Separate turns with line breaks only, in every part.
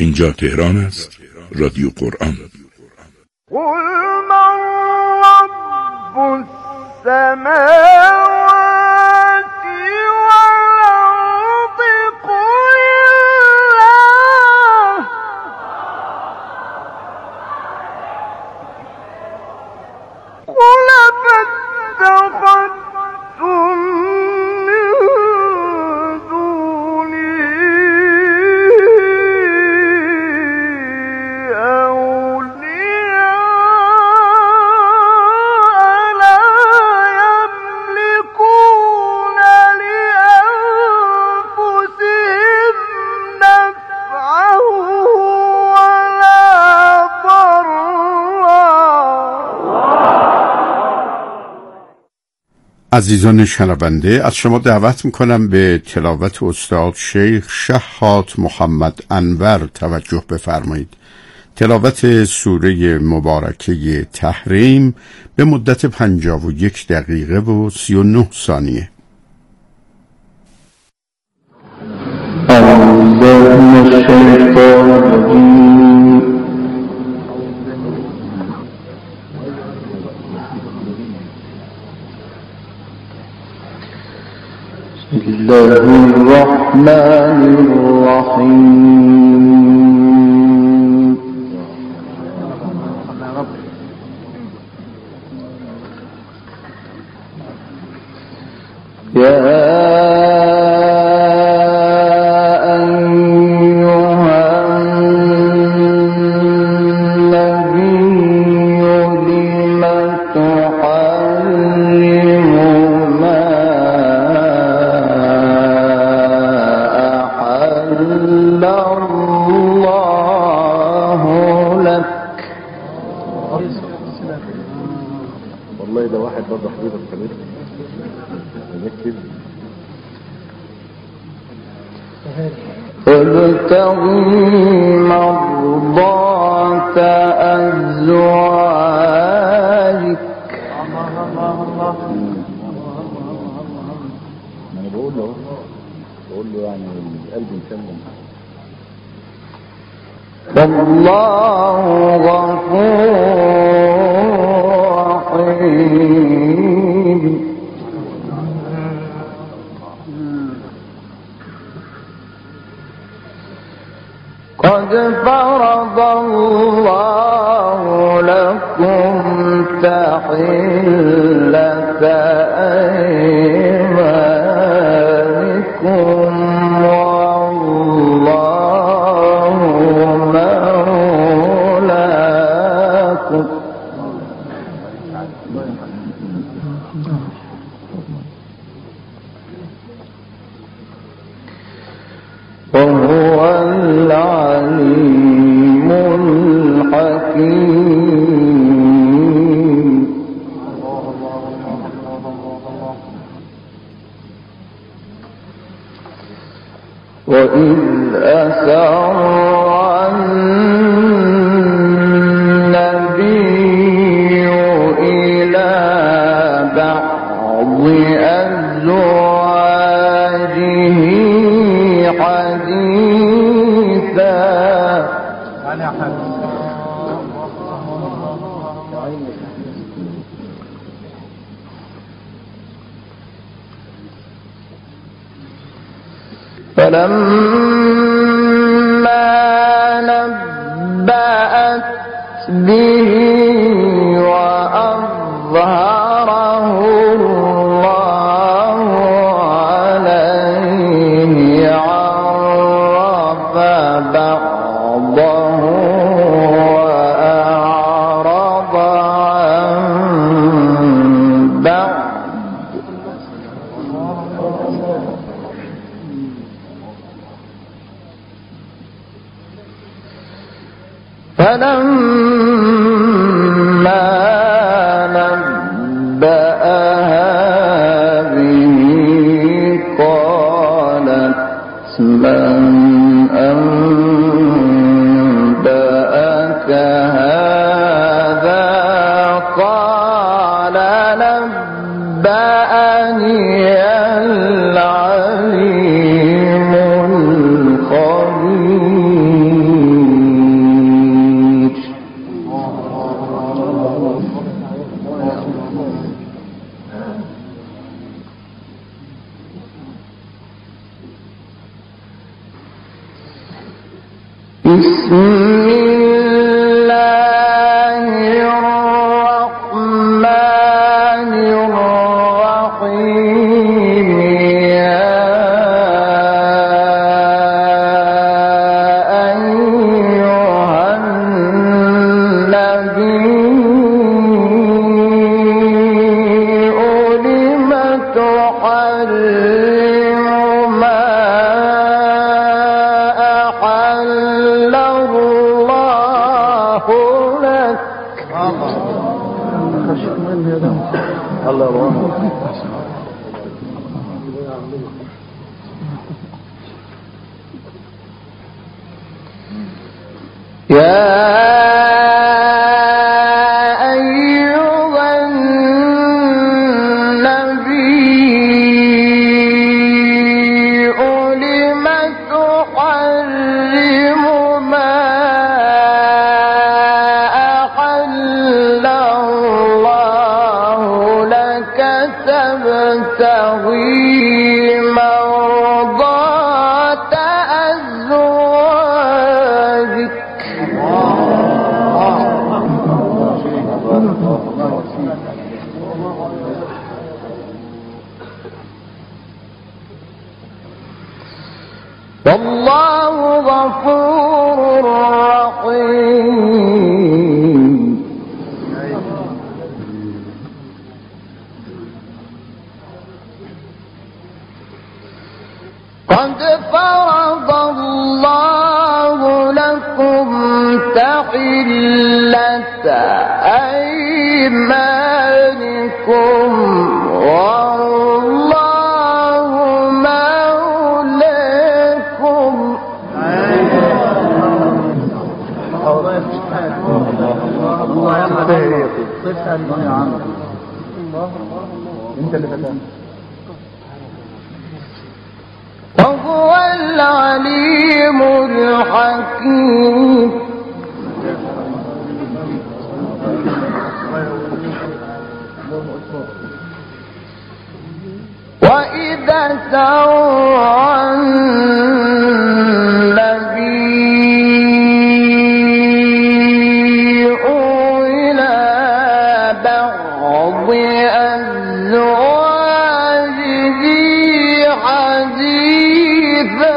اینجا تهران است، رادیو قرآن.
قل من رب السماوات والأرض قل الله قل فاتخذتم من دونه أولياء لا يملكون لأنفسهم نفعا ولا ضرا.
عزیزان شنونده، از شما دعوت میکنم به تلاوت استاد شیخ شحات محمد انور توجه بفرمایید. تلاوت سوره مبارکه تحریم به مدت 51 دقیقه و 39 ثانیه.
بسم الله الرحمن الرحيم. يا أيها النبي لم تحرم ما أحل الله لك.
والله ده واحد برضه حبيبك كبير يكتب
ابتغي مرضات أزواجك.
انا بقول له يعني القلب مسلم.
والله غفور رحيم. قد فرض الله لكم تحلة أيمانكم والله مولاكم. وهو العليم الحكيم. وإذ أسر النبي إلى بعض أزواجه حديثا فلما نبأت به وأظهره الله عليه عرف بعضه وأعرض عن بعض. فلما نبأها به قالت من أنبأك هذا؟ قال نبأني العليم. العليم الخبير. بسم الله الرحمن الرحيم يا أيها النبي لم تحرم ما أحل الله لك يا أيها النبي لم تحرم ما أحل الله لك تبتغي مرضات أزواجك والله غفور رحيم قد فرض الله لكم تحلة أيمانكم والله مولاكم وهو العليم الحكيم وإذا سرى النبي إلى بعض أزواجه حديثا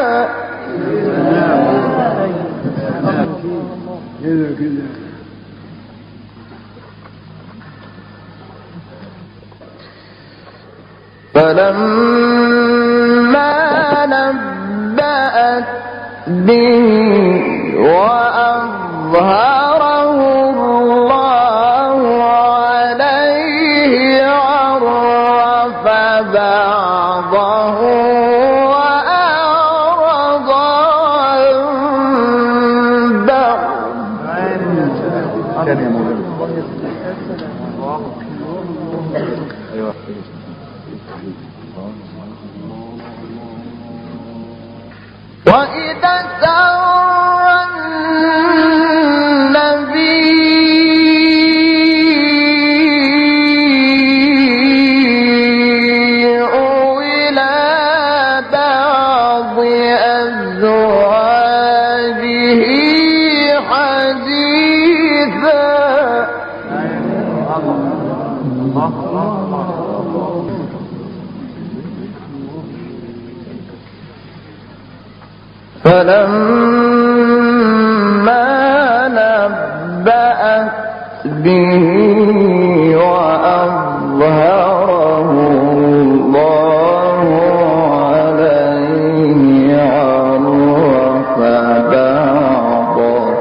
فلما نبأت به وأظهره الله عليه عرف بعضه وأعرض عن بعض وإذا سرى النبي إلى بعض أزواجه حديثا فلما نبأت به وأظهره الله عليه عرف بعضه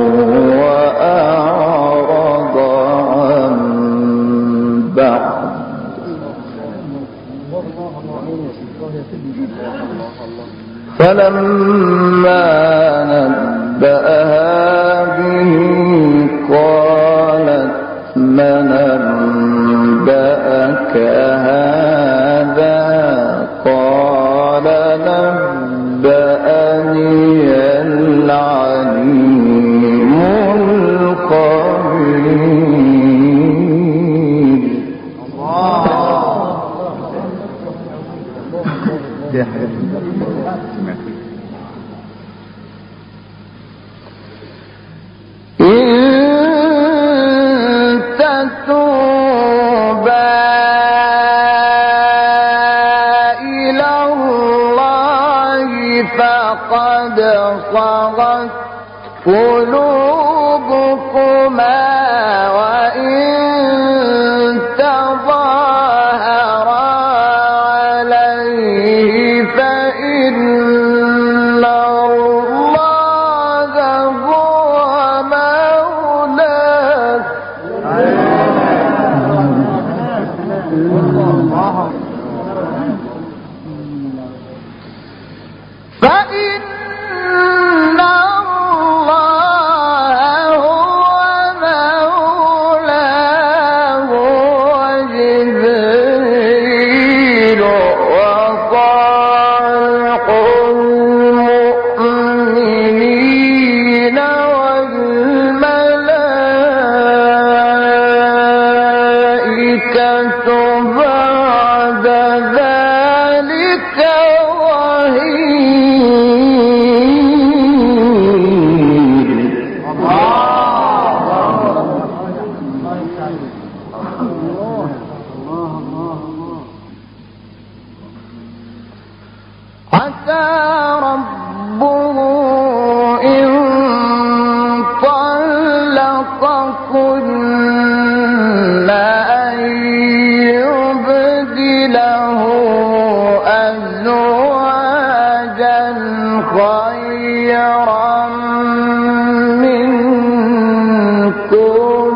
وأعرض عن بعض فلما نبأها به قالت من أنبأك هذا قال نبأني العليم الخبير. قد صغت قلوبكما وإن تظاهرا عليه فإن الله هو مولاه فإن الله هو مولاه وجبريل وصالح المؤمنين والملائكة بعد ذلك عسى ربه إن طلقكن أن يبدله أزواجا خيرا منكم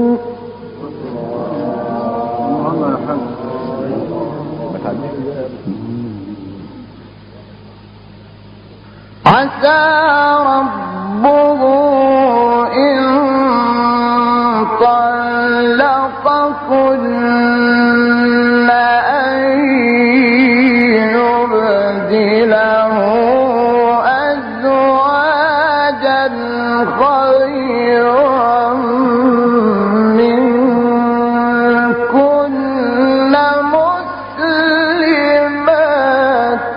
عسى ربه إن طلقكن أن يبدله أزواجا خيرا منكن مسلمات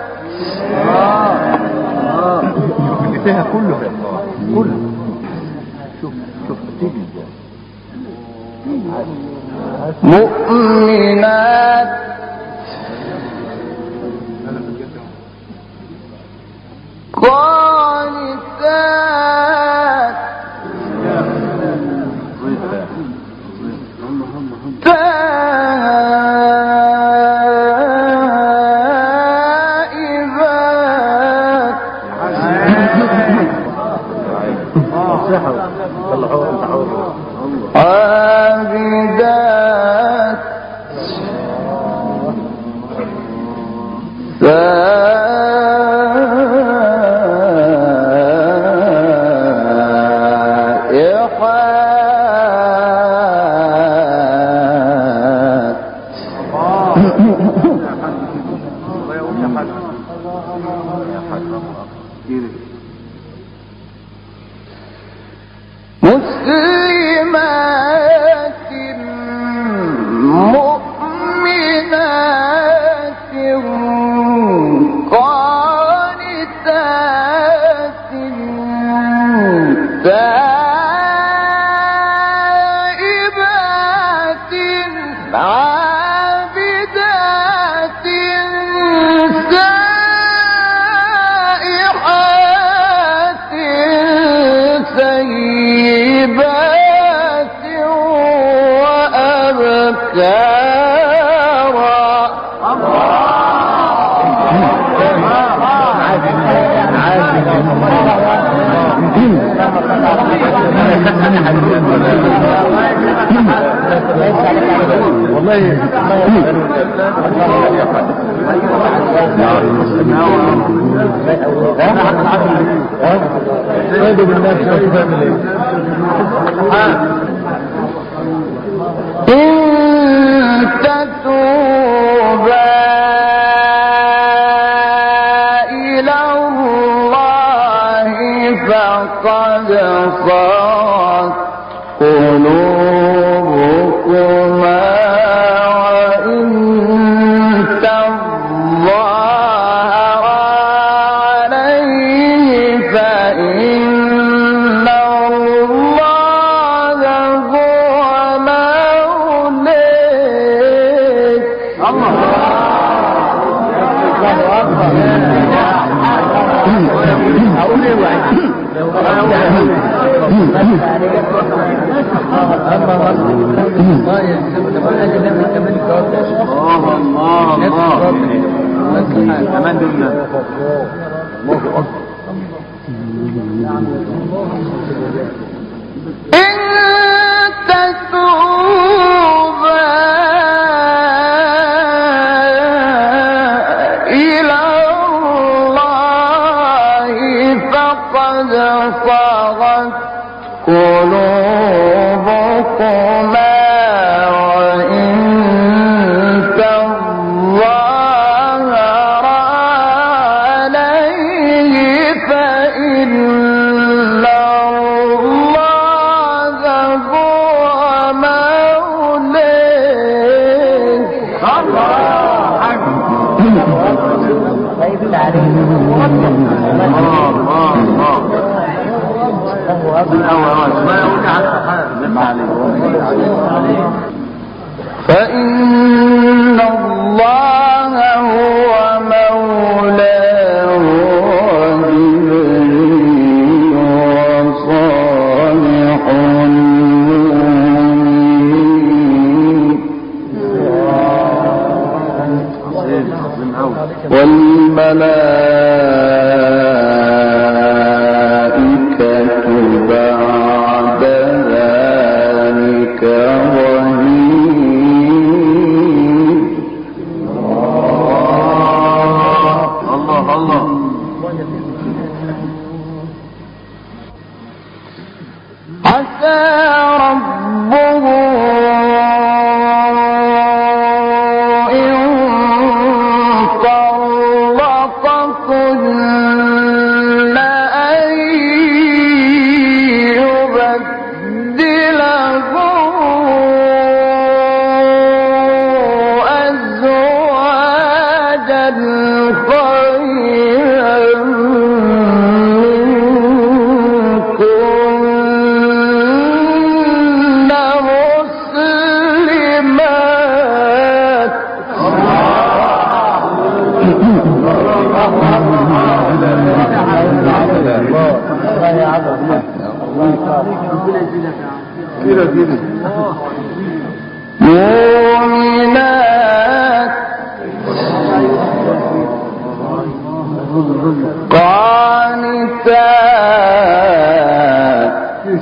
فيها كله كله شوف تيجي
مؤمنات قانتات تائبات عابدات مسلمات مؤمنات قانتات تائبات عابدات سائحات سيبات وأبكارا إن تتوبا إلى الله فقد صغت قلوبكما وإن تظاهرا عليه فإن الله هو مولاه فإن الله هو مولاه وجبريل وصالح المؤمنين والملائكة بعد ذلك مؤمنات قانتات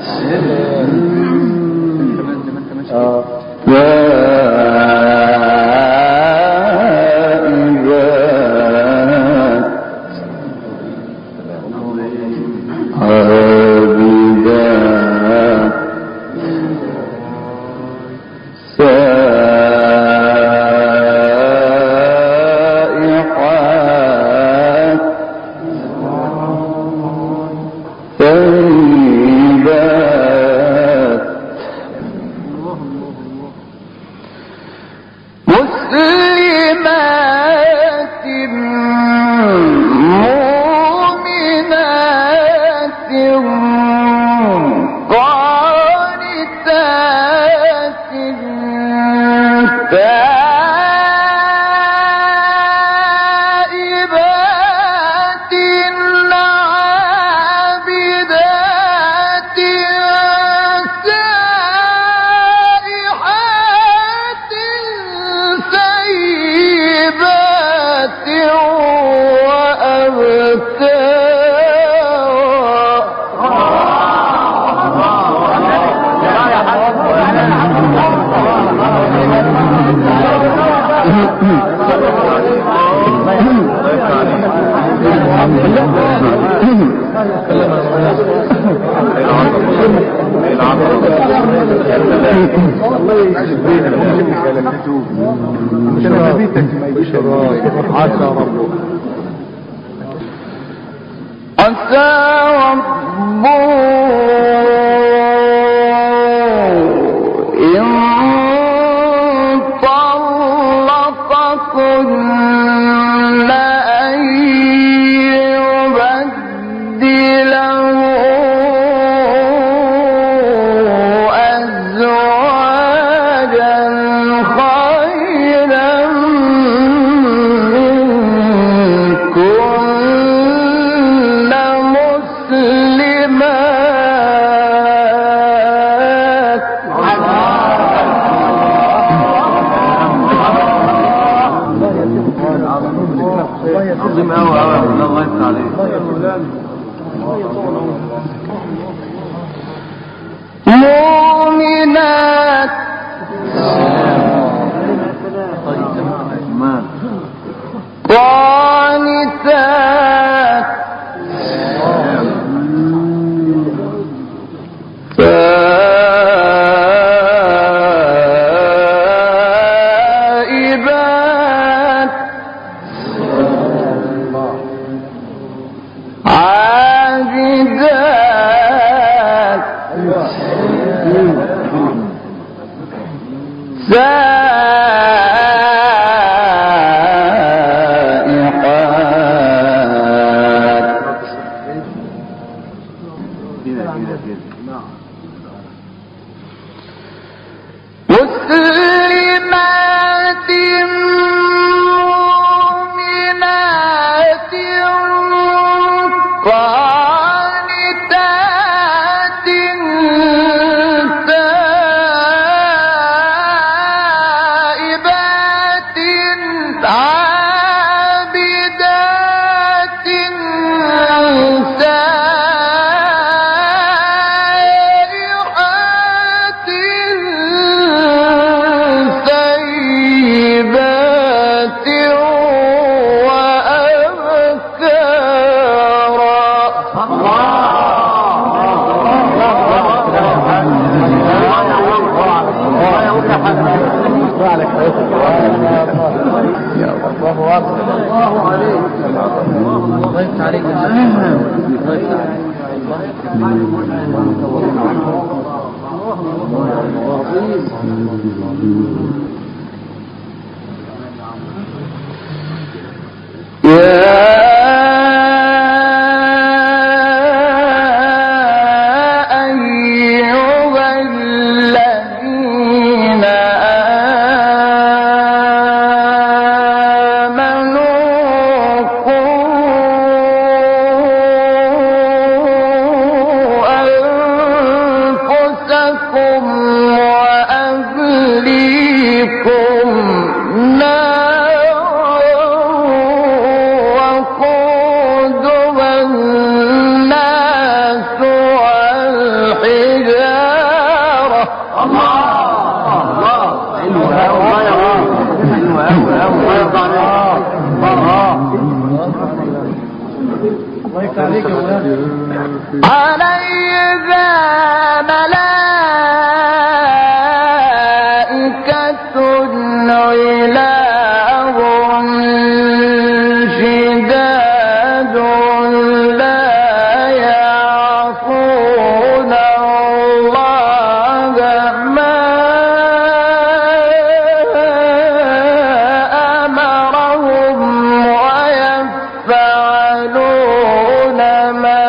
عسى ربه إن طلقكن أن يبدله أزواجا خيرا منكن مسلمات
عظيم قوي قوي. الله يفتح عليك.
مؤمنات قانتات تائبات عابدات مسلمات مؤمنات قانتات تائبات عابدات سائحات ثيبات عليها ملائكة غلاظ شداد لا يعصون الله ما أمرهم ويفعلون ما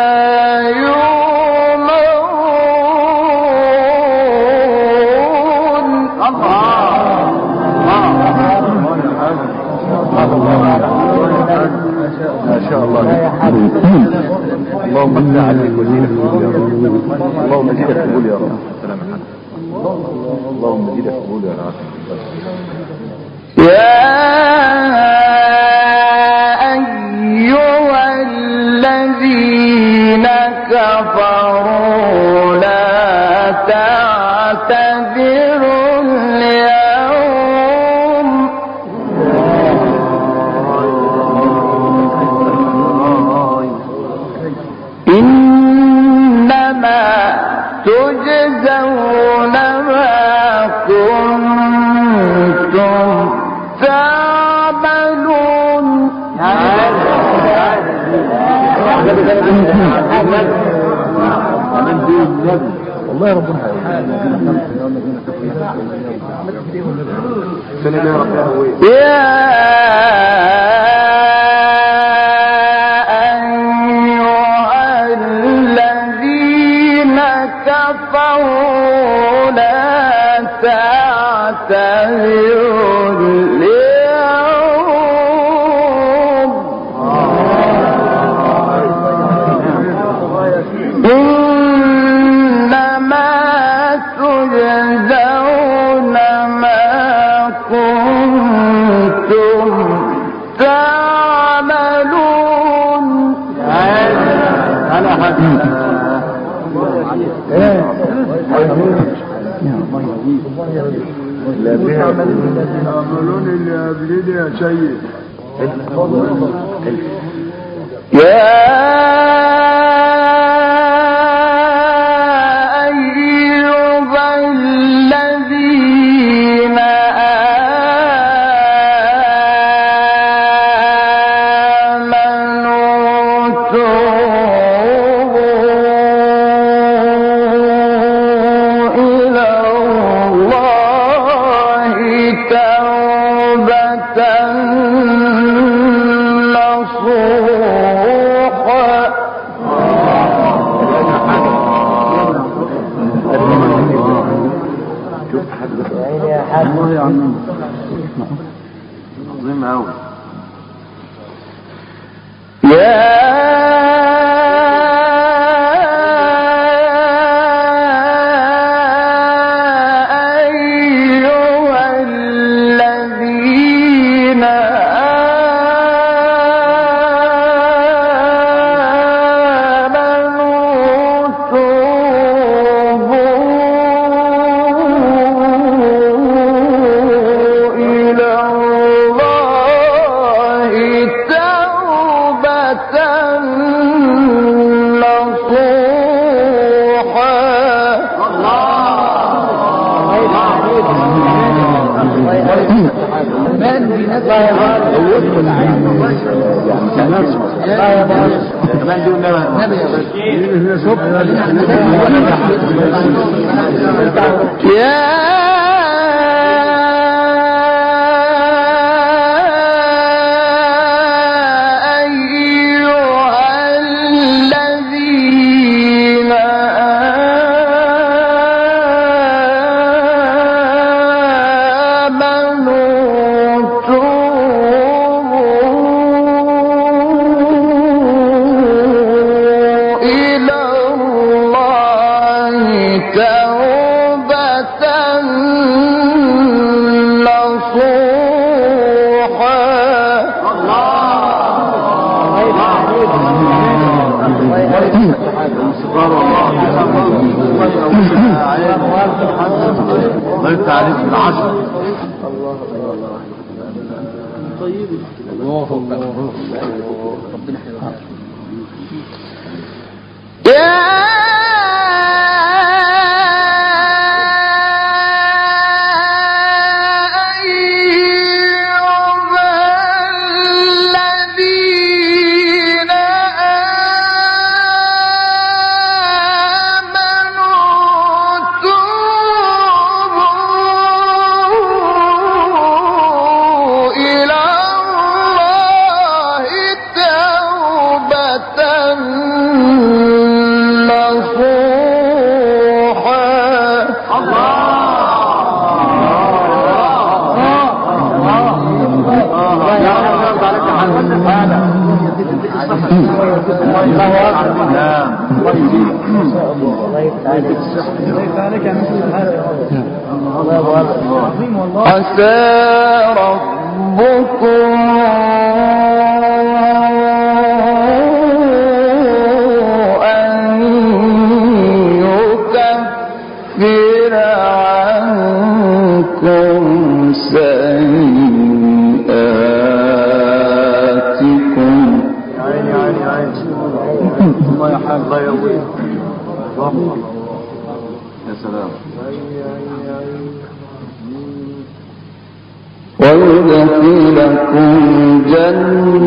اللهم افتح عليك وزينك قبول يا رب. اللهم زيدك قبول يا رب. السلام عليكم. اللهم زيدك قبول يا رب.
يا أيها الذين كفروا لا تعتذروا اليوم إنما تجزون ما كنتم تعملون.
والله يا ربنا
يا كفروا لا تعتذروا اليوم إنما تجزون ما كنتم
لا بيها عملون اللي قبلني يا سيد.
عسى ربكم أن يكفر عنكم سيئاتكم.
الله يحفظ الله يقويك. يا سلام.
ويدخلكم جنة